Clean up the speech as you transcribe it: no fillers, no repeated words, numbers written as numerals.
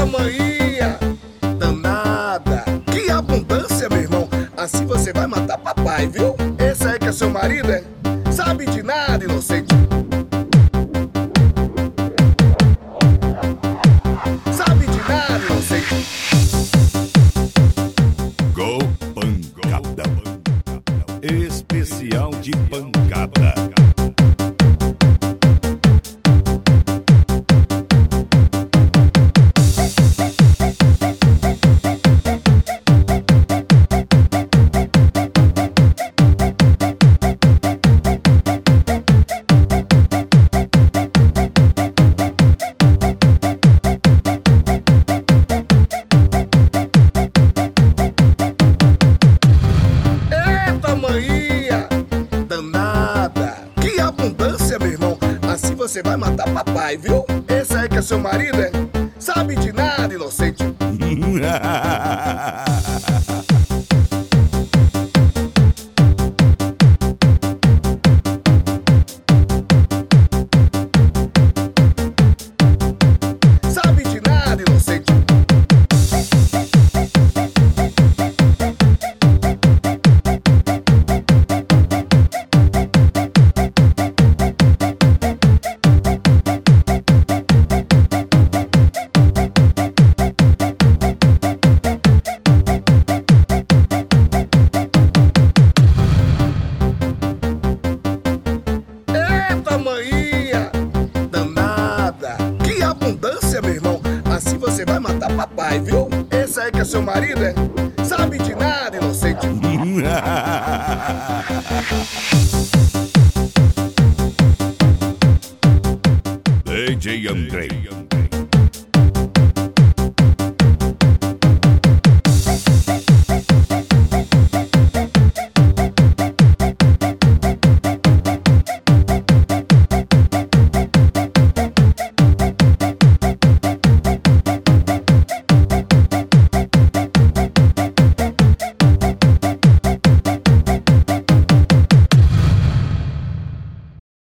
tamanhinha danada. Que abundância, meu irmão. Assim você vai matar papai, viu? Esse aí que é seu marido, é? Sabe de nada, inocente. Sabe de nada, inocente. Go Pancada. Especial de pancada. Assim você vai matar papai, viu? Esse aí que é seu marido, é? Sabe de nada, inocente. Sabe de nada, inocente. Tamanhinha danada. Que abundância, meu irmão. Assim você vai matar papai, viu? Esse aí que é seu marido, é? Sabe de nada, inocente.